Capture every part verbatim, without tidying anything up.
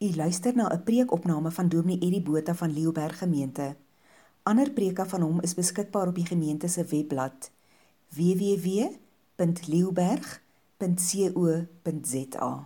U luister na 'n preekopname van Dominee Eddie Botha van Leeuberg Gemeente. Ander preke van hom is beskikbaar op die gemeente se webblad w w w punt leeuberg punt co punt z a.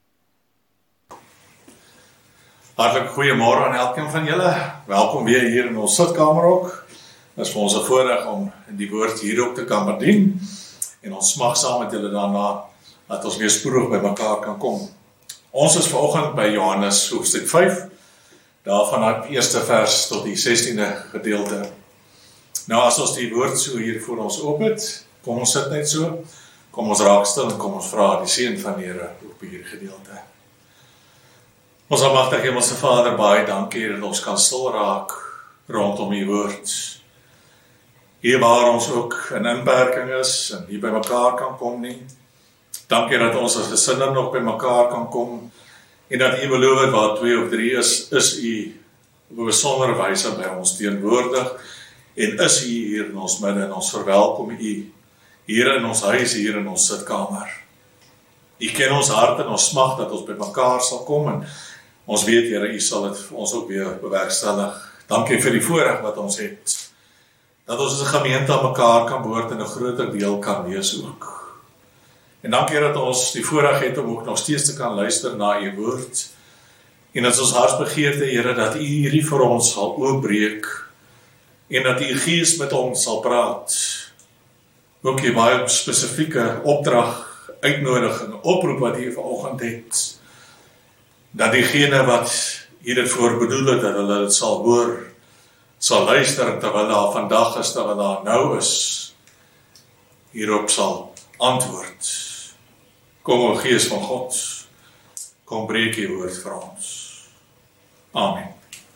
Hartlik goeiemôre aan elkeen van julle. Welkom weer hier in ons sitkamer ook. Dit is vir ons 'n voorreg om die woord hier ook te kan bedien en ons mag saam met julle daarna dat ons weer spoedig by mekaar kan kom. Ons is vanoggend by Johannes hoofstuk vyf, daarvan uit die eerste vers tot die sestiende gedeelte. Nou as ons die woord so hier voor ons oop het, kom ons sit net so, kom ons raak stil en kom ons vra die seën van die Here op hierdie gedeelte. Ons almagtige Hemelse Vader, baie dankie dat ons kan stil raak rondom die woord. Hier waar ons ook in inperking is en nie by mekaar kan kom nie. Dankie dat ons as gesinne nog by mekaar kan kom en dat U beloof het waar twee of drie is, is U op 'n besondere wyse by ons teenwoordig en is U hier in ons midde en ons verwelkom U hier in ons huis, hier in ons sitkamer. U ken ons hart en ons smag dat ons by mekaar sal kom en ons weet, Here, U sal dit vir ons ook weer bewerkstellig. Dankie vir die voorreg wat ons het, dat ons as 'n gemeente aan mekaar kan behoort en 'n groter deel kan wees ook. En dankie dat ons die voorreg het om ook nog steeds te kan luister na U woord. En dat ons hartsbegeerte, Here, dat U hierdie vir ons sal oopbreek en dat U Gees met ons sal praat. Ook die baie spesifieke opdrag, uitnodiging, oproep wat U vanoggend het. Dat diegene wat U dit voor bedoel het, dat hulle dit sal hoor, sal luister terwyl daar vandag is, terwyl daar nou is, hierop sal antwoord. Kom, o Gees van God, kom breek U woord vir ons. Amen.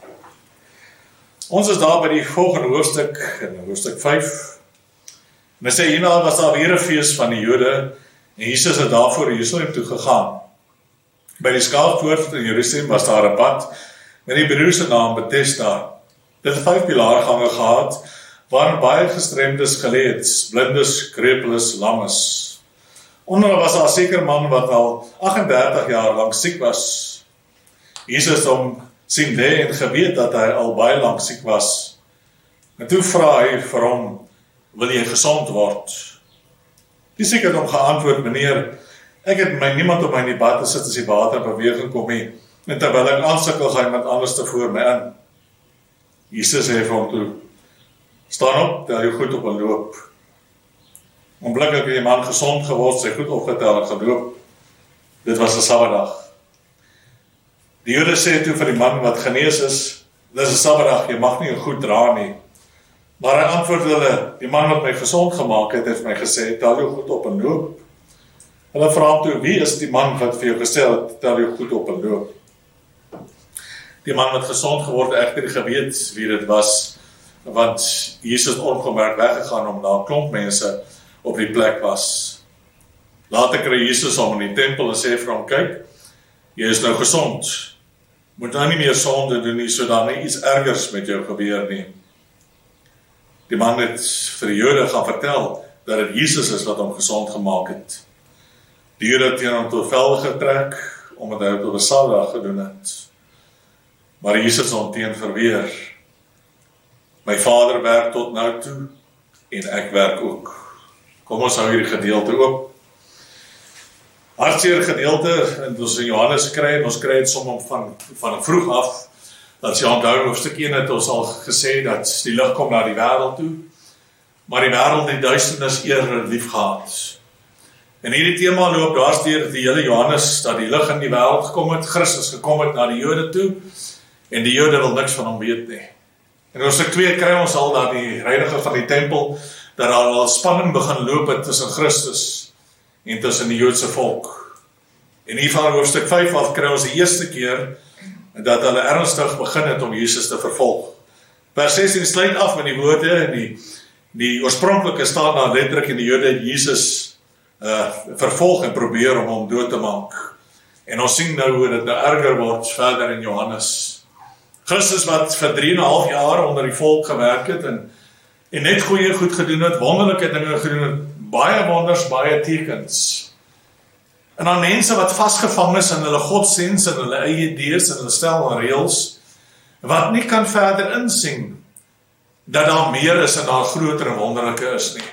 Ons is daar by die volgende hoofstuk, in hoofstuk vyf. En hy sê, hierna was daar weer 'n fees van die Jode, en Jesus het daarvoor Jerusalem toe gegaan. By die skaappoort in Jerusalem was daar 'n pad, met die beroemde naam Bethesda. Dit het vyf pilaargange gehad, waarin baie gestremdes gelê het, blindes, krepeles, lammes. Onder was daar 'n sekere man wat al agt en dertig jaar lank siek was. Jesus het hom sien lê en geweet dat hy al baie lank siek was. En toe vra hy vir hom, wil jy gesond word? Die siek het hom geantwoord, meneer, ek het my niemand op my in die bad te sit as die water in beweging kom nie, en terwyl ek aansukkel, gaan iemand anders te voor my in. Jesus sê vir hom toe, staan op, tel jou goed op en loop. Onmiddellik het die man gesond geword, sy goed opgetel en geloop. Dit was 'n Sabbatdag. Die Jode sê toe vir die man wat genees is, dis 'n Sabbatdag, jy mag nie jou goed dra nie. Maar hy antwoord hulle, die man wat my gesond gemaak het, het my gesê, tel jou goed op en loop. Hulle vra hom toe, wie is die man wat vir jou gesê het, tel jou goed op en loop? Die man wat gesond geword het, egter geweet wie dit was, want Jesus het ongemerk weggegaan om na 'n klomp mense op die plek was. Later kry Jesus hom in die tempel en sê vir hom, kyk, jy is nou gesond. Moet nou nie meer sonde doen nie, sodat nie iets ergers met jou gebeur nie. Die man het vir die Jode gaan vertel dat dit Jesus is wat hom gesond gemaak het. Die Jode het teen hom tot velde getrek, omdat hy het op 'n Sabbatdag gedoen het. Maar Jesus het hom teen verweer. My Vader werk tot nou toe, en ek werk ook. Kom ons hou hierdie gedeelte oop. Hartseer gedeelte, en ons in Johannes kry, en ons kry het som van, van vroeg af, dat sy onthou hoofstuk een het ons al gesê, dat die lig kom na die wêreld toe, maar die wêreld het duisternis eerder lief gehad. En hierdie tema loop daarsteer die hele Johannes, dat die lig in die wêreld gekom het, Christus gekom het na die Jode toe, en die Jode wil niks van hom weet nie. En hoofstuk twee kry ons al dat die reininger van die tempel, dat daar al spanning begin loop het tussen Christus en tussen die Joodse volk. En hier van hoofstuk vyf af kry ons die eerste keer dat hulle ernstig begin het om Jesus te vervolg. Vers sestien sluit af met die woorde en die, die oorspronklike staan daar letterlik in die Jode Jesus uh, vervolg en probeer om hom dood te maak. En ons sien nou hoe dit nou erger word verder in Johannes. Christus wat vir drie en 'n half jaar onder die volk gewerk het en, en net goeie goed gedoen het, wonderlike dinge gedoen het, baie wonders, baie tekens. En dan mense wat vasgevang is in hulle godsdiens, in hulle eie idees, in hulle stel en reëls, wat nie kan verder insien, dat daar meer is en daar groter en wonderlike is nie.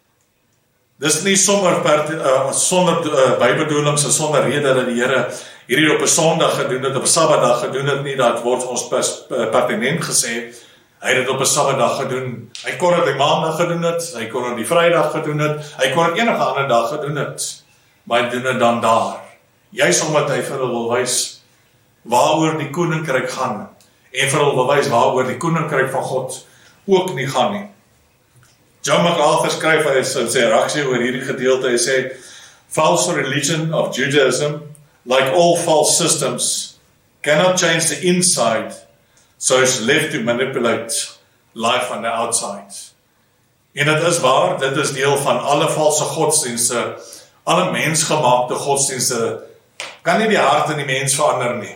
Dis nie sommer per, uh, sonder uh, bybedoelings en sonder rede dat die Here hierdie op 'n Sondag gedoen het, op 'n Sabbatdag gedoen het nie, dat word ons pertinent gesê, hy het dit op 'n Sabbatdag gedoen, hy kon dit die Maandag gedoen het, hy kon dit die Vrydag gedoen het, hy kon dit enige ander dag gedoen het, maar hy doen dit dan daar, juis omdat hy vir hulle wil wys, waaroor die koninkryk gaan, en vir hulle wil wys waaroor die koninkryk van God ook nie gaan nie. John MacArthur skryf hy in sy reaksie oor hierdie gedeelte, hy sê, false religion of Judaism, like all false systems, cannot change the inside, so it's left to manipulate life on the outside. En dit is waar, dit is deel van alle valse godsdienste, alle mensgemaakte godsdienste, kan nie die hart in die mens verander nie.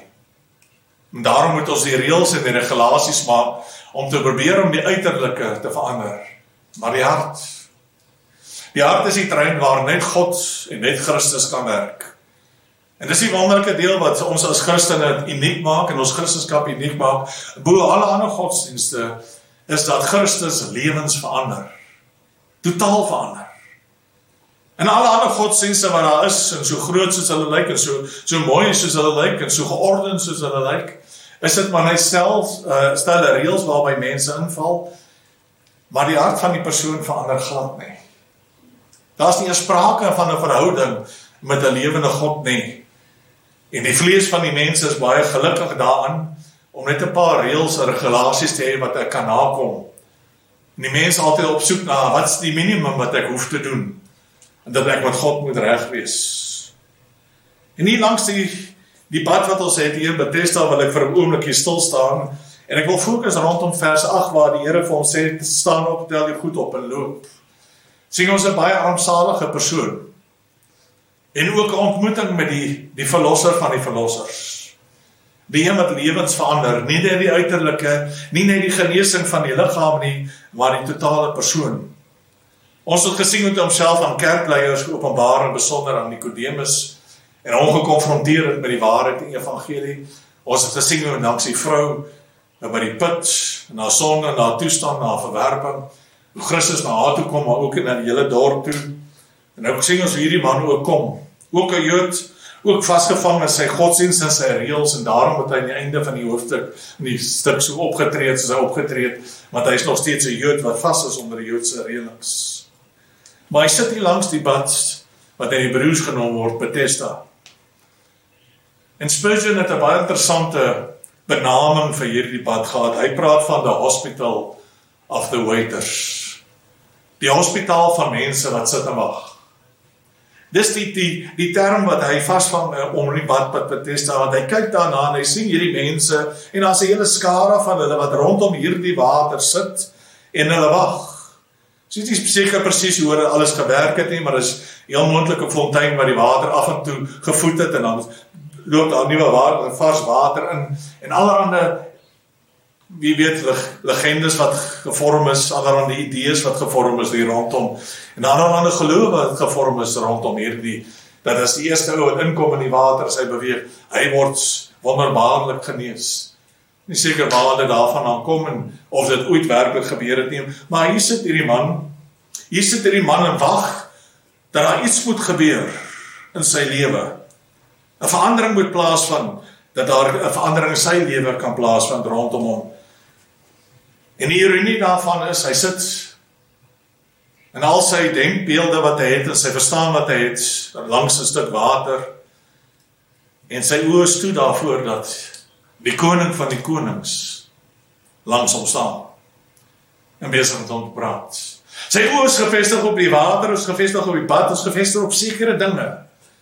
En daarom moet ons die reëls en die regulasies maak, om te probeer om die uiterlike te verander. Maar die hart, die hart is die trein waar net God en net Christus kan werk. En dis die wonderlike deel wat ons as Christene uniek maak, en ons Christendom uniek maak, bo alle ander godsdienste, is dat Christus lewens verander. Totaal verander. En alle ander godsdienste wat daar is, en so groot soos hulle lyk, en so, so mooi soos hulle lyk, en so geordend soos hulle lyk, is dit maar hy stel, uh, stel reëls waarby mense inval, maar die hart van die persoon verander glad nie. Daar is nie 'n sprake van 'n verhouding met 'n lewende God nie. En die vlees van die mense is baie gelukkig daaraan, om net 'n paar reëls en regulasies te hê wat ek kan nakom. En die mense altyd op soek na, wat is die minimum wat ek hoef te doen, en dat ek met God moet reg wees. En hier langs die Die pad wat ons het hier in Bethesda, wil ek vir 'n oomblik hier stil staan, en ek wil fokus rondom vers agt, waar die Here vir ons sê, staan op, tel jou goed op en loop. Sien ons 'n baie armsalige persoon, en ook 'n ontmoeting met die, die verlosser van die verlossers. Die een wat lewens verander, nie net die uiterlike, nie net die genesing van die liggaam nie, maar die totale persoon. Ons het gesien hoe hy homself aan kerkleiers openbaar, en besonder aan Nikodemus, en ongekonfronteer het met die waarheid in die evangelie. Ons het gesien hoe langs die vrou by die put, na sonde, na toestand, na verwerping, hoe Christus na haar toe kom, maar ook na die hele dorp toe. En nou sien ons hoe hierdie man ook kom, ook 'n Jood, ook vasgevang in sy godsdienst en sy reëls, en daarom het hy aan die einde van die hoofdstuk, in die stuk so opgetreed, soos hy opgetreed, want hy is nog steeds 'n Jood wat vas is onder die Joodse reëlings. Maar hy sit hier langs die pad, wat in Hebreëus genoem word, Bethesda. En Spurgeon het 'n baie interessante benaming vir hierdie pad gehad. Hy praat van the hospital of the waiters. Die hospitaal van mense wat sit en wag. Dis die, die, die term wat hy vasvang om die pad by Bethesda, want hy kyk daarna en hy sien hierdie mense, en daar's 'n hele skare van hulle wat rondom hierdie water sit, en hulle wag. So dit is seker presies hoe hulle alles gewerk het nie, maar dis heel moontlik 'n fontein wat die water af en toe gevoed het, en dan loop daar nuwe water, vars water in, en allerhande, wie weet, legendes wat gevorm is, allerhande idees wat gevorm is hier rondom, en allerhande geloof wat gevorm is rondom hierdie, dat as die eerste ou wat inkom in die water, as hy beweeg, hy word wonderbaarlik genees. Nie seker waar dit daarvan aan kom, en of dit ooit werklik gebeur het nie, maar hier sit hierdie man, hier sit hierdie man en wag, dat daar iets moet gebeur in sy lewe. 'n verandering moet plaasvind, dat daar 'n verandering in sy lewe kan plaasvind rondom hom. En die ironie daarvan is, hy sit, en al sy denkbeelde wat hy het, en sy verstaan wat hy het, langs 'n stuk water, en sy oë is toe daarvoor dat die koning van die konings langs hom staan, en besig met hom te praat. Sy oë is gevestig op die water, is gevestig op die pad, is gevestig op sekere dinge,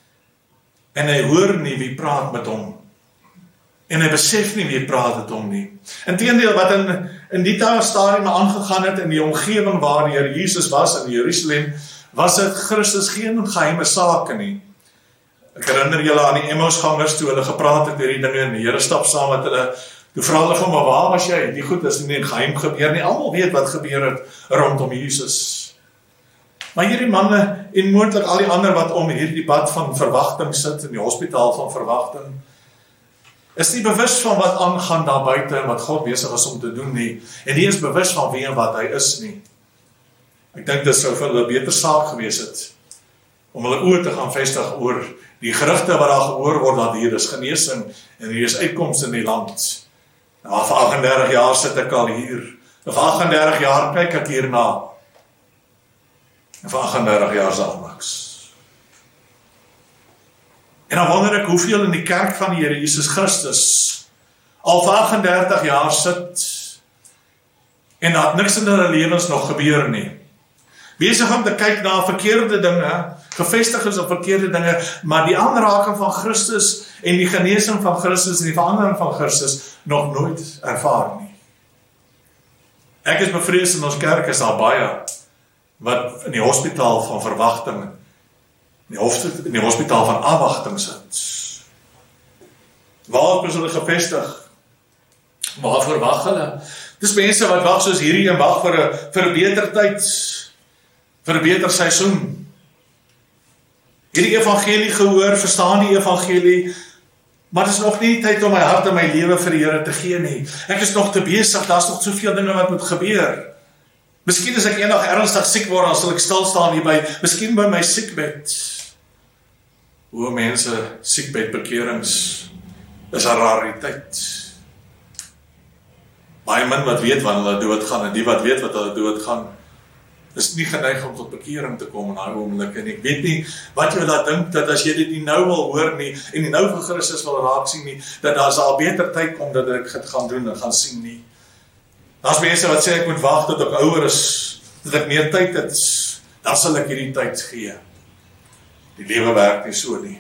en hy hoor nie wie praat met hom, en hy besef nie wie praat met hom nie. Inteendeel, wat in, in die stadium aangegaan het, in die omgewing waar die Here Jesus was, in Jerusalem, was dit Christus geen geheime sake nie. Ek herinner julle aan die Emmausgangers, toe hulle gepraat het oor die dinge, en die Here stap saam met hulle, toe vra hulle van, maar waar was jy? Die goed is nie in geheim gebeur nie, almal weet wat gebeur het rondom Jesus. Maar hierdie manne en moontlik al die ander wat om hierdie pad van verwagting sit in die hospitaal van verwagting, is nie bewus van wat aangaan daar buite en wat God besig is om te doen nie. En nie is bewus van wie en wat hy is nie. Ek dink dit sou vir hulle 'n beter saak gewees het om hulle oë te gaan vestig oor die gerugte wat daar gehoor word dat hier is genesing en hier is uitkomste in die land. Nou, vir agt en dertig jaar sit ek al hier. Vir agt en dertig jaar kyk ek hierna. En vir agt en dertig jaar is daar niks. En dan wonder ek hoeveel in die kerk van die Here Jesus Christus al vir agt en dertig jaar sit en dat niks in hulle lewens nog gebeur nie. Besig om te kyk na verkeerde dinge, gevestig is op verkeerde dinge, maar die aanraking van Christus en die genesing van Christus en die verandering van Christus nog nooit ervaar nie. Ek is bevrees in ons kerk is daar baie wat in die hospitaal van verwagting, in die, hof, in die hospitaal van afwagting sit. Waar is hulle gevestig? Waarvoor wag hulle? Dis mense wat wag soos hierdie en wag vir 'n vir 'n beter tyd, vir 'n beter seisoen. Hierdie evangelie gehoor, verstaan die evangelie, maar dit is nog nie tyd om my hart en my lewe vir die Here te gee nie. Ek is nog te besig, daar's nog soveel dinge wat moet gebeur. Miskien as ek eendag ernstig siek word, dan sal ek stil staan hierby, miskien by my siekbed. Hoe mense siekbed bekerings is 'n rariteit. Baie min wat weet wanneer hulle doodgaan en die wat weet wat hulle doodgaan, is nie geneig om tot bekering te kom in daai oomblik. En ek weet nie wat jy laat dink dat as jy dit nie nou wil hoor nie en nie nou vir Christus wil raak sien nie, dat daar sal beter tyd kom dat ek dit gaan doen en gaan sien nie. Daar's mense wat sê ek moet wag tot ek ouer is, dat ek meer tyd het, dan sal ek hierdie tyd gee. Die lewe werk nie so nie.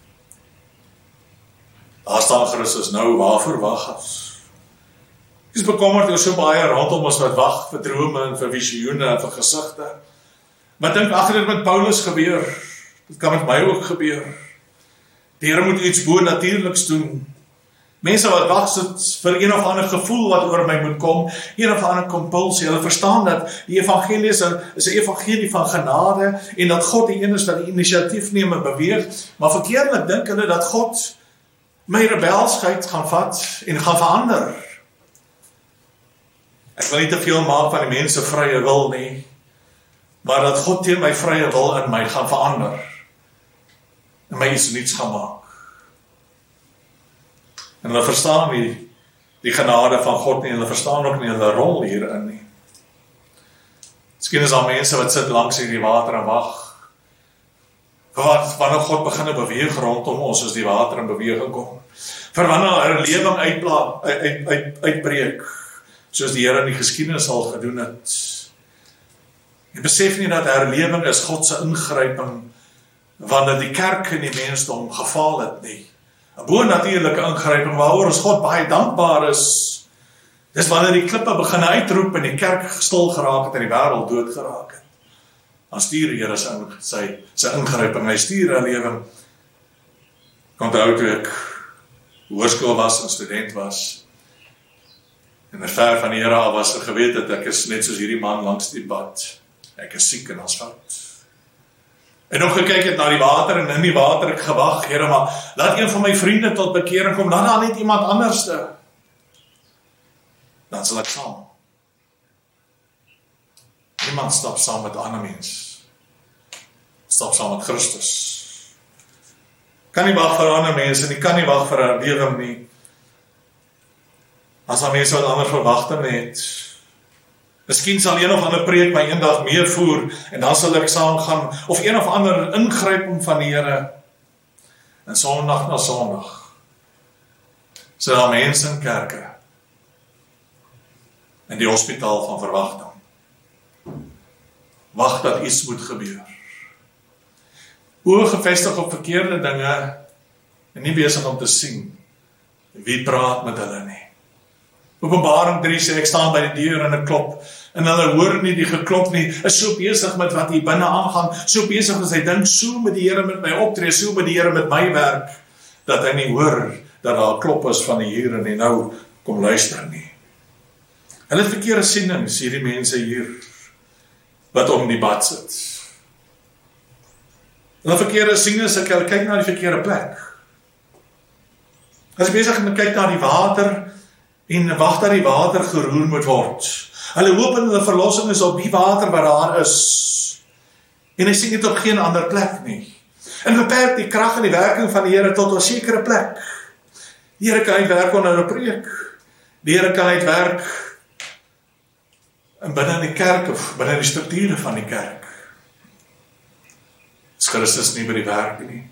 Daar staan Christus nou, waarvoor wag ons? Ek is bekommerd oor so baie rondom ons wat wag vir drome en vir visioene en vir gesigte. Maar dink agter dit met Paulus gebeur. Dit kan met my ook gebeur. Die Here moet iets bo-natuurliks doen. Mense wat wag sit vir een of ander gevoel wat oor my moet kom, een of ander kompulsie. Hulle verstaan dat die evangelie is 'n is 'n evangelie van genade en dat God die een is wat die inisiatief neem en beweeg, maar verkeerdelik dink hulle dat God my rebelsheid gaan vat en gaan verander. Ek wil nie te veel maak van die mense vrye wil nie, maar dat God teen my vrye wil in my gaan verander en my iets niets gaan maak. En hulle verstaan nie die genade van God nie, en hulle verstaan ook nie hulle rol hierin nie. Miskien is daar mense wat sit langs hierdie water en wag. Wat wanneer God begin beweeg rondom ons as die water in beweging kom. Vir wanneer 'n lewing uitbla uit, uit, uit, uitbreek, soos die Here in die geskiedenis al gedoen het. Jy besef nie dat herlewing is God se ingryping wanneer die kerk en die mensdom gefaal het nie. 'n Bo-natuurlike ingryping waaroor ons God baie dankbaar is. Dis wanneer die klippe begin uitroep en die kerk stil geraak het en die wêreld dood geraak het. Dan stuur die Here sy sy, sy ingryping, hy stuur 'n lewing. Ek onthou toe ek hoërskool was en student was. En as ver van die Here af was, ek geweet dat ek is net soos hierdie man langs die pad. Ek is siek en ons fout. En nog gekyk het na die water en in die water ek gewag, Here, maar laat een van my vriende tot bekering kom, laat daar net iemand anderste. Dan sal ek saam. Niemand stap saam met ander mens. Stap saam met Christus. Kan nie wag vir ander mense nie, kan nie wag vir 'n lewing nie. As daar mense wat ander verwagting het. Miskien sal een of ander preek my eendag meevoer en dan sal ek saam gaan, of een of ander ingryping van die Here. En Sondag na Sondag sal daar mense in kerke in die hospitaal van verwagting wag dat iets moet gebeur. Oë gefestig op verkeerde dinge en nie besig om te sien wie praat met hulle nie. Openbaring drie sê ek staan by die deur en ek klop en hulle hoor nie die geklop nie, is so besig met wat hier binne aangaan, so besig as hy dink, so met die Here met my optree, so met die Here met my werk, dat hy nie hoor dat daar klop is van die hier en die nou kom luister nie. Hulle het verkeerde sienings, hierdie mense hier wat om die bad sit. Hulle verkeerde sien is, hulle kyk na die verkeerde plek. As jy besig om te kyk na die water, en wag dat die water geroer moet word. Hulle hoop in hulle verlossing is op die water wat daar is. En hy sien dit op geen ander plek nie. En beperk die krag en die werking van die Here tot 'n sekere plek. Die Here kan uitwerk onder 'n preek. Die Here kan uitwerk in binne die kerk of binne die strukture van die kerk. Is Christus nie by die werk nie?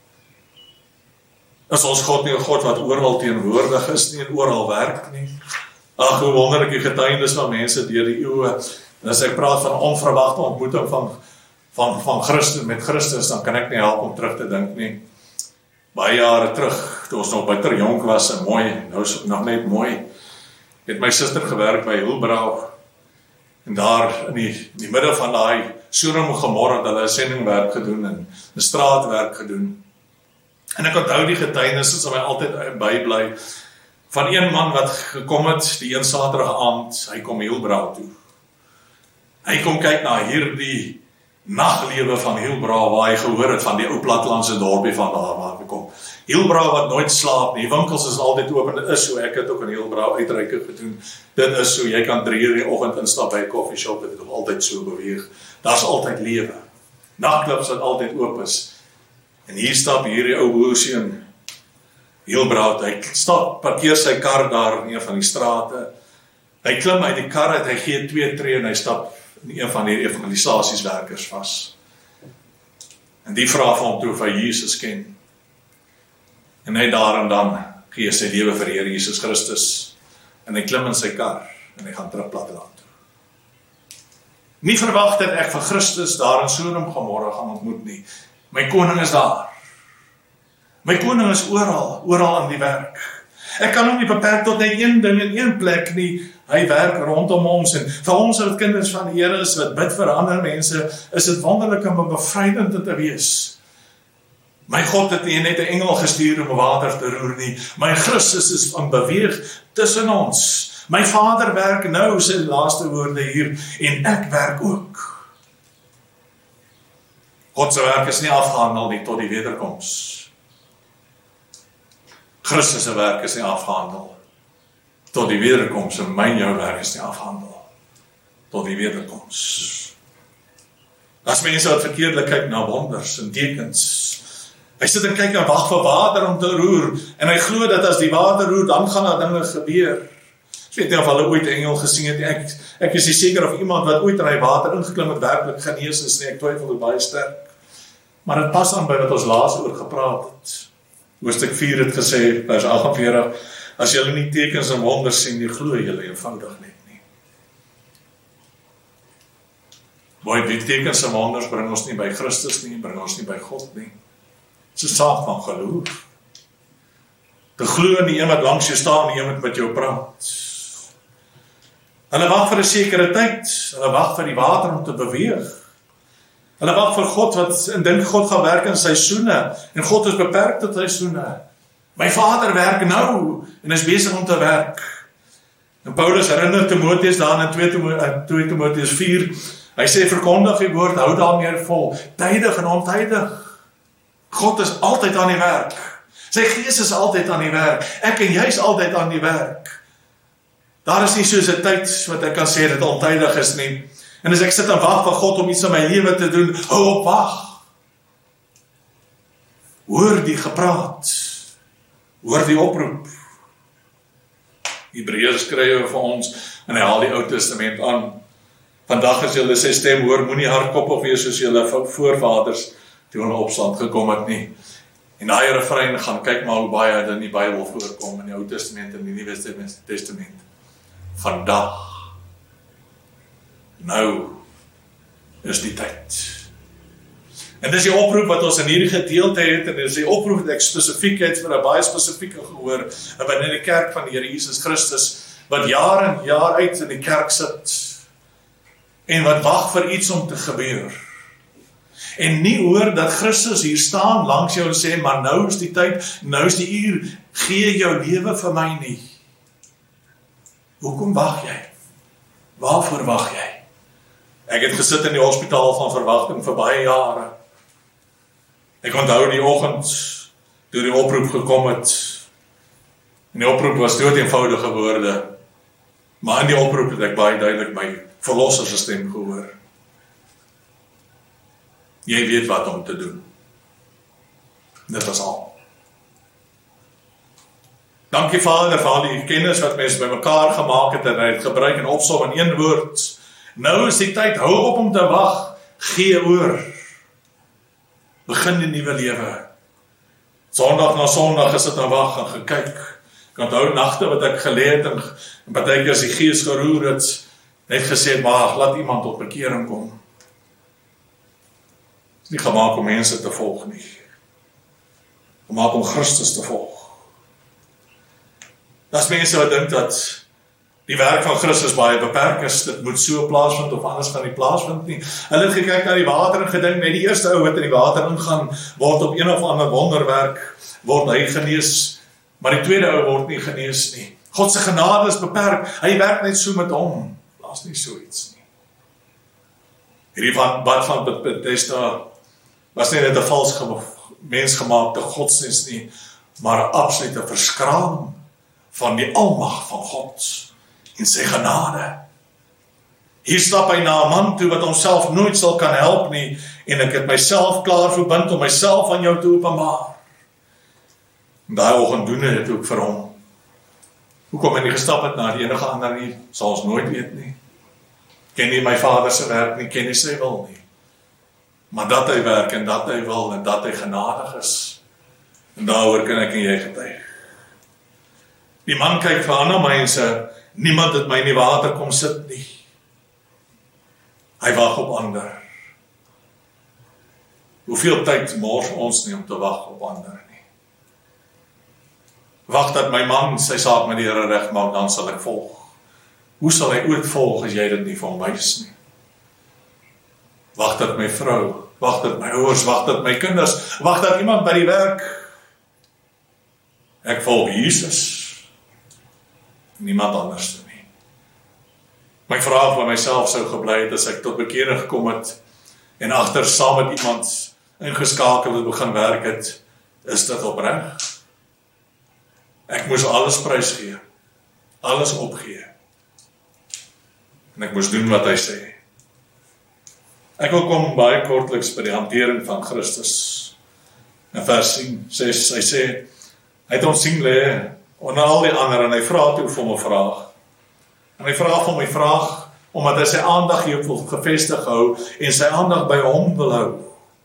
Is ons God nie 'n God wat oral teenwoordig is nie en oral werk nie? Ag, hoe wonderlik die getuienis van mense deur die eeue. En as ek praat van onverwagte ontmoeting van van van Christus met Christus, dan kan ek nie help om terug te dink nie. Baie jare terug, toe ons nog bitter jonk was en mooi, nou is ek nog net mooi, het my suster gewerk by Hilbrau. En daar in die, in die midde van daai Sodom en Gomorra het hulle 'n sendingwerk gedoen en 'n straatwerk gedoen. En ek onthou die getuienis wat my altyd bybly van een man wat gekom het die een Saterdag aand, hy kom Hilbrau toe. Hy kom kyk na hierdie naglewe van Hilbrau waar hy gehoor het van die ou plattelandse dorpie van daar waar hy kom. Hilbrau wat nooit slaap nie, winkels is altyd oop en dit is so, ek het ook in Hilbrau uitreike gedoen. Dit is so, jy kan drie uur die oggend instap by 'n koffieshop, dit het nog altyd so beweeg. Daar's altyd lewe. Nagklubs wat altyd oop is. En hier stap hierdie ou boersie in Hilbrau, hy stap, parkeer sy kar daar in een van die strate. Hy klim uit die kar uit, hy gee twee tree en hy stap in een van die evangelisasieswerkers vas. En die vra vir hom toe of hy Jesus ken. En hy daar en dan gee sy lewe vir die Here Jesus Christus. En hy klim in sy kar en hy gaan terug platteland toe. Nie verwag dat ek vir Christus daar in Sodom en Gomorra gaan ontmoet nie. My koning is daar. My koning is oral, oral in die werk. Ek kan hom nie beperk tot net een ding in een plek nie. Hy werk rondom ons en vir ons wat kinders van die Here is wat bid vir ander mense, is dit wonderlik om bevrydend te wees. My God het nie net 'n engel gestuur om water te roer nie. My Christus is van beweeg tussen ons. My Vader werk nou, sy laaste woorde hier, en ek werk ook. God se werk is nie afgehandel nie tot die wederkoms. Christus se werk is nie afgehandel tot die wederkoms, en my jou werk is nie afgehandel tot die wederkoms. As mense wat verkeerdelik kyk na wonders en tekens, hy sit en kyk en wag vir water om te roer, en hy glo dat as die water roer, dan gaan daar dinge gebeur. Ek weet nie of hulle ooit 'n engel gesien het, ek, ek is nie seker of iemand wat ooit in hy water ingeklim het, werklik genees is nie, ek twyfel dit baie sterk. Maar dit pas aan by wat ons laas oor gepraat het. Hoofstuk vier het gesê, vers agt en veertig, as julle nie tekens en wonders sien, nie glo julle eenvoudig net nie. Mooi, die tekens en wonders bring ons nie by Christus nie, bring ons nie by God nie. Dit is 'n saak van geloof. Te glo in die een wat langs jou staan, die een wat met jou praat. Hulle wag vir 'n sekere tyd, hulle wag vir die water om te beweeg. Hulle wag vir God, wat en dink God gaan werk in seisoene, en God is beperk tot seisoene. My Vader werk nou, en is besig om te werk. En Paulus herinner Timoteus daar in twee Timoteus vier, hy sê, verkondig die woord, hou daarmee vol, tydig en ontydig. God is altyd aan die werk. Sy gees is altyd aan die werk. Ek en jy is altyd aan die werk. Daar is nie soos 'n tyd wat ek kan sê dat ontydig is nie. En as ek sit en wag vir God om iets in my lewe te doen, hou op wag. Hoor die gepraat. Hoor die oproep. Hebreërs skryf vir ons, en hy haal die Ou Testament aan. Vandag as julle sy stem hoor, moenie hardkoppig wees soos julle voorvaders toe hulle opstand gekom het nie. En daai refrein gaan kyk maar hoe baie dit in die Bybel voorkom, in die Ou Testament en die Nuwe Testament. Vandag. Nou is die tyd. En dis die oproep wat ons in hierdie gedeelte het, en dis die oproep wat ek spesifiek het vir 'n baie spesifieke gehoor, binne die kerk van die Here Jesus Christus, wat jaar en jaar uit in die kerk sit, en wat wag vir iets om te gebeur. En nie hoor dat Christus hier staan langs jou en sê, maar nou is die tyd, nou is die uur, gee jou lewe vir my nie. Hoekom wag jy? Waarvoor wag jy? Ek het gesit in die hospitaal van verwagting vir baie jare. Ek onthou die oggend, toe die oproep gekom het, en die oproep was dood eenvoudige woorde, maar in die oproep het ek baie duidelik my verlosser se stem gehoor. Jy weet wat om te doen. Dit was al. Dankie Vader vir al die kennis wat mense bymekaar gemaak het en hy het gebruik en opsom in een woord. Nou is die tyd, hou op om te wag, gee oor. Begin die nuwe lewe. Sondag na Sondag is dit nou wag en gekyk. Ek onthou nagte wat ek geleed en, en partykeer as die gees geroer het, net gesê, maar laat iemand tot bekering kom. Het is nie gemaak om mense te volg nie. Gemaak om Christus te volg. Dat is mense wat dink dat die werk van Christus baie beperk is, dit moet so plaasvind of anders kan nie plaasvind nie. Hulle het gekyk na die water en gedink, net die eerste ou wat in die water ingaan, word op een of ander wonderwerk, word hy genees, maar die tweede ou word nie genees nie. God se genade is beperk, hy werk net so met hom, plaas nie so iets nie. Hierdie van bad van Bethesda was nie net 'n vals mensgemaakte godsdienst nie, maar 'n absolute verskraling van die almag van God en sy genade. Hier stap hy na 'n man toe wat homself nooit sal kan help nie, en ek het myself klaar verbind om myself aan jou te openbaar. En daai oggend doen hy dit ook vir hom. Hoekom hy nie gestap het na die enige ander nie, sal ons nooit weet nie. Ken nie my Vader se werk nie, ken nie sy wil nie. Maar dat hy werk en dat hy wil en dat hy genadig is, en daaroor kan ek en jy getuig. Die man kyk vir ander mense, niemand het my in die water kom sit nie. Hy wag op ander. Hoeveel tyd mors ons nie om te wag op ander nie. Wag dat my man sy saak met die Here regmaak, dan sal ek volg. Hoe sal hy ooit volg as jy dit nie van wys nie? Wag dat my vrou, wag dat my ouers, wag dat my kinders, wag dat iemand by die werk. Ek volg Jesus. Niemand anders nie. My vraag by myself sou gebly het as ek tot bekering gekom het en agter saam met iemand ingeskakel het begin werk het, is dit opreg? Ek moes alles prys gee, alles opgee. En ek moes doen wat hy sê. Ek wil kom baie kortliks by die hantering van Christus. In vers ses, hy sê, hy het ons sien lê onder al die ander, en hy vraag toe vir my vraag. En hy vraag vir my vraag, omdat hy sy aandag hier wil gevestig hou, en sy aandag by hom wil hou.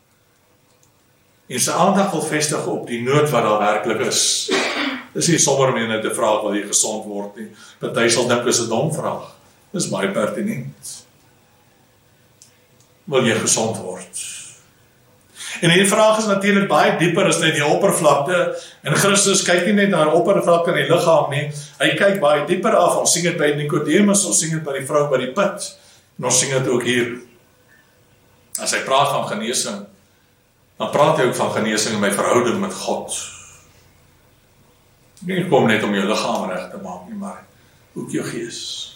En sy aandag wil vestig op die nood wat daar werklik is. Dis nie sommer meer net 'n vraag wil jy gesond word nie. Party sal dink dis 'n dom vraag. Dis baie pertinent. Wil jy gesond word? En die vraag is natuurlik baie dieper as net die oppervlakte, en Christus kyk nie net na die oppervlakte in die liggaam nie, hy kyk baie dieper af. Ons sien dit by Nicodemus, ons sien dit by die vrou by die put, en ons sien dit ook hier. As hy praat van genesing, dan praat hy ook van genesing in my verhouding met God. Nie kom net om jou liggaam reg te maak nie, maar ook jou gees.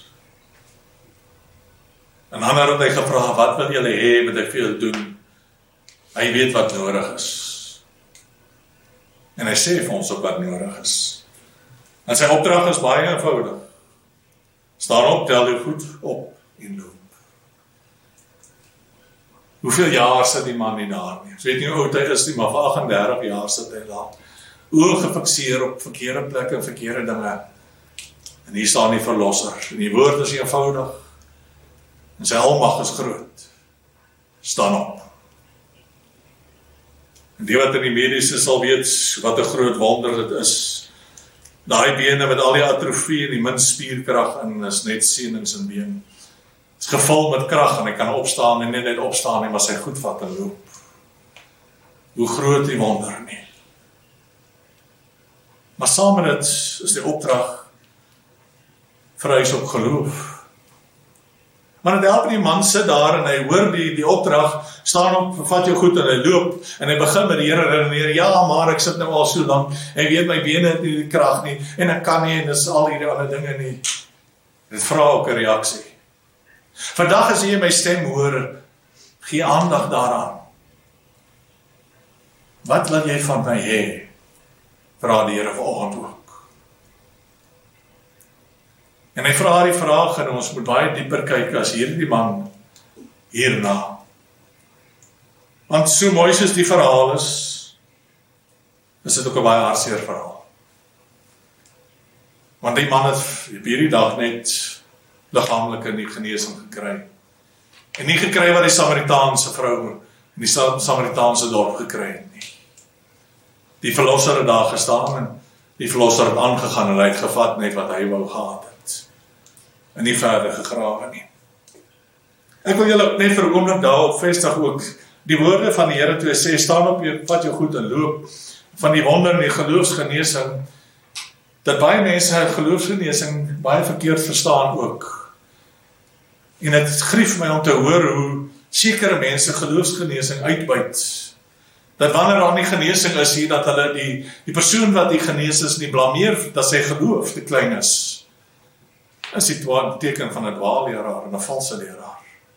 En dan het hy gevra, wat wil julle hê, moet ek vir julle doen? Hy weet wat nodig is. En hy sê vir ons ook wat nodig is. En sy opdrag is baie eenvoudig. Staan op, tel jou goed op en loop. Hoeveel jaar sit die man nie daar nie? Ek weet nie hoe oud hy is nie, maar vir agt en dertig jaar sit hy daar. Oë gefikseer op verkeerde plekke en verkeerde dinge. En hier staan die verlosser. En die woord is eenvoudig. En sy almag is groot. Staan op. En die wat in die mediese sal weet wat 'n groot wonder dit is. Daai bene met al die atrofie en die min spierkrag in is net senings in been. Is gevul met krag en hy kan opstaan en nie net opstaan nie, maar sy goed vat en loop. Hoe groot die wonder nie. Maar saam met dit is die opdrag vereis op geloof. Maar dit help nie, man sit daar en hy hoor die, die opdrag, staan op, vat jou goed en hy loop, en hy begin met die Here redeneer, ja, maar ek sit nou al so lang, en weet my bene het nie die krag nie, en ek kan nie, en dis al hierdie ander dinge nie. Dit vra ook 'n reaksie. Vandag as jy my stem hoor, gee aandag daaraan. Wat wil jy van my hê? Vra die Here vanoggend ook. En hy vra die vraag, en ons moet baie dieper kyk as hierdie man hierna. Want so mooi soos die verhaal is, is dit ook 'n baie hartseer verhaal. Want die man het op hierdie dag net liggaamlike nie genesing gekry. En nie gekry wat die Samaritaanse vrou in die Samaritaanse dorp gekry het nie. Die verlosser het daar gestaan en die verlosser het aangegaan en hy het gevat net wat hy wou gehad het. En nie verder gegrawe nie. Ek wil julle net vir 'n oomblik daarop vestig ook die woorde van die Here toe hy sê, staan op, jy vat jou goed en loop, van die wonder en die geloofsgenesing, dat baie mense geloofsgenesing baie verkeerd verstaan ook. En het grief my om te hoor hoe sekere mense geloofsgenesing uitbuit. Dat wanneer daar nie genesing is hier, dat hulle die, die persoon wat die genees is nie blameer, dat sy geloof te klein is. Is die teken van 'n dwaalleraar en 'n valse leraar.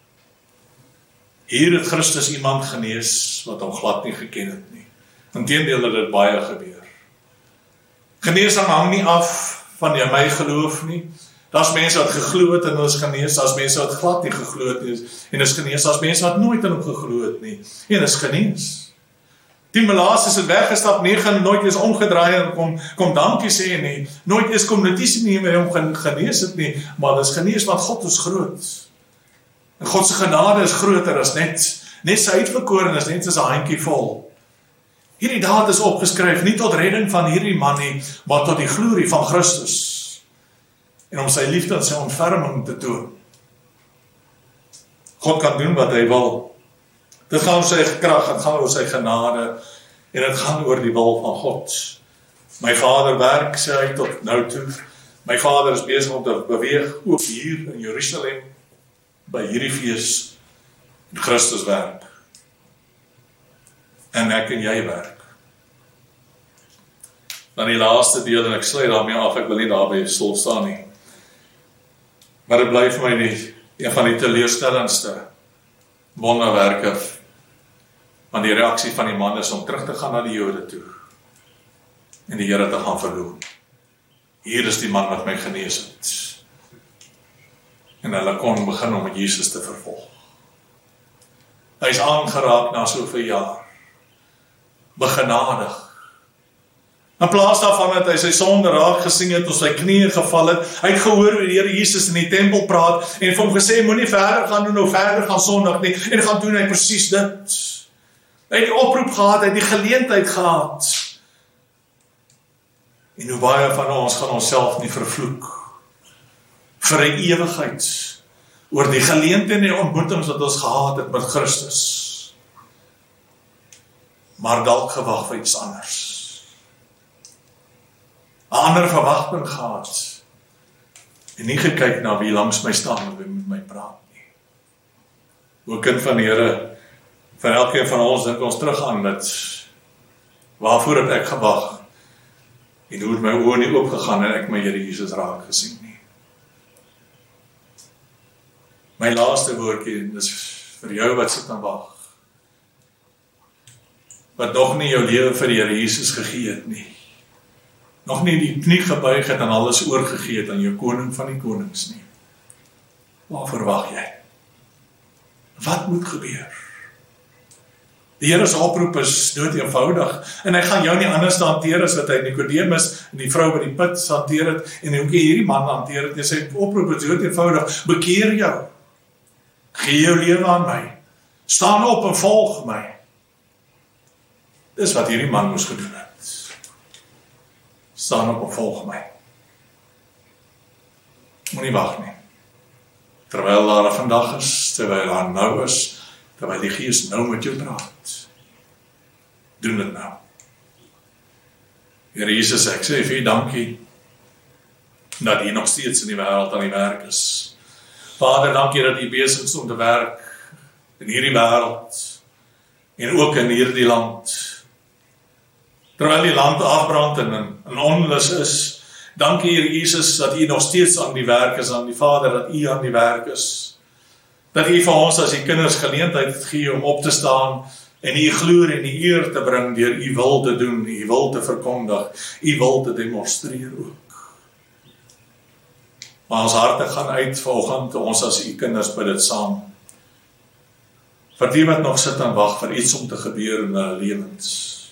Hier het Christus iemand genees wat hom glad nie geken het nie. Inteendeel het dit baie gebeur. Genesing hang nie af van jy my geloof nie. Daar's mense wat geglo het en hulle is genees, daar's mense wat glad nie geglo het nie en is genees, daar's mense wat nooit in hom geglo het nie en is genees. Die melaas is het weggestap, nie gaan nooit eens omgedraai en kom, kom dankie sê nie, nooit eens kom notisie nie met hom genees het nie, maar dit is genees want God is groot. En God se genade is groter as net, net sy uitverkorenes, net soos 'n handjie vol. Hierdie daad is opgeskryf, nie tot redding van hierdie man nie, maar tot die glorie van Christus. En om sy liefde en sy ontferming te toon. God kan doen wat hy wil. Dit gaan oor sy krag, dit gaan oor sy genade, en dit gaan oor die wil van God. My Vader werk, sê hy tot nou toe. My Vader is besig om te beweeg, ook hier in Jerusalem, by hierdie fees, en Christus werk. En ek en jy werk. Dan die laaste deel, en ek sluit daarmee af, ek wil nie daarby stil staan nie. Maar dit bly vir my nie, een van die teleurstellendste wonderwerke, want die reaksie van die man is om terug te gaan na die Jode toe, en die Here te gaan verloon. Hier is die man wat my genees het. En hulle kon begin om met Jesus te vervolg. Hy is aangeraak na soveel jaar. Begenadig. In plaas daarvan het hy sy sonde raak gesien het, op sy knieë geval het, hy het gehoor hoe die Here Jesus in die tempel praat, en vir hom gesê, moenie verder gaan doen, of verder gaan sondig nie, en gaan doen hy presies dit. Hy het die oproep gehad, hy het die geleentheid gehad. En hoe baie van ons gaan onsself nie vervloek, vir 'n ewigheid, oor die geleenthede en die ontmoetings wat ons gehad het met Christus, maar dalk gewag vir iets anders. 'n ander verwagting gehad, en nie gekyk na wie langs my staan en wie met my praat nie. O kind van die Here, vir elkeen van ons dink ons terug aan dit, waarvoor het ek gewag, en hoe het my oë nie oopgegaan en ek my Here Jesus raak gesien nie. My laaste woordjie, dis vir jou wat sit en wag, wat nog nie jou lewe vir die Here Jesus gegee het nie, nog nie die knie gebuig het en alles oorgegee het aan jou koning van die konings nie. Waarvoor wag jy? Wat moet gebeur? Die Here se oproep is dood eenvoudig, en hy gaan jou nie anders hanteer as wat hy Nikodemus en die vrou by die put hanteer het, en hoe hierdie man hanteer het, en sy oproep is dood eenvoudig, bekeer jou, gee jou lewe aan my, staan op en volg my. Dis wat hierdie man moes gedoen het. Staan op en volg my. Moenie wag nie. Terwyl daar 'n vandag is, terwyl daar nou is, terwyl die Gees nou met jou praat. Doen dit nou. Here Jesus, ek sê vir U dankie, dat U nog steeds in die wêreld aan die werk is. Vader, dankie dat U besig is om te werk in hierdie wêreld, en ook in hierdie land. Terwyl die land afbrand en in onlus is, dankie Here Jesus, dat U nog steeds aan die werk is, aan die Vader, dat U aan die werk is. Dat U vir ons as die kinders geleentheid gee om op te staan, en u glorie en u eer te bring deur u wil te doen, u wil te verkondig, u wil te demonstreer ook. Maar ons harte gaan uit vanoggend, ons as u kinders by dit saam. Vir die wat nog sit en wag vir iets om te gebeur in hulle lewens.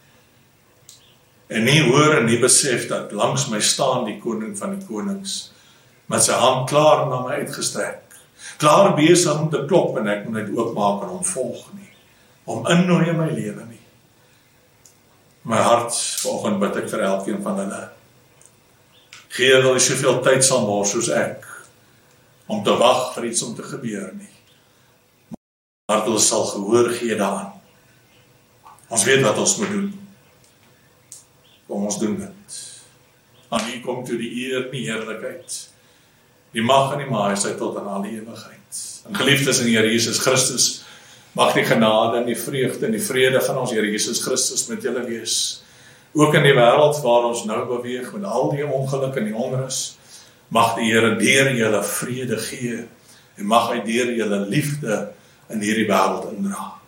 En nie hoor en nie besef dat langs my staan die koning van die konings, met sy hand klaar na my uitgestrek, klaar besig om te klop en ek moet net oopmaak en hom volg nie, om innooi in my lewe nie. My hart, vanoggend bid ek vir elkeen van hulle. Gee wil jy soveel tyd sal mors soos ek, om te wag vir iets om te gebeur nie. Maar hulle sal gehoor gee daaraan. Ons weet wat ons moet doen. Kom ons doen dit. Aan U kom toe die eer en die heerlikheid, die mag en die majesteit tot aan alle ewigheid. En geliefdes in die Here Jesus Christus, mag die genade en die vreugde en die vrede van ons Here Jesus Christus met julle wees. Ook in die wêreld waar ons nou beweeg, met al die ongeluk en die onrus, mag die Here deur julle vrede gee, en mag hy deur julle liefde in hierdie wêreld indra.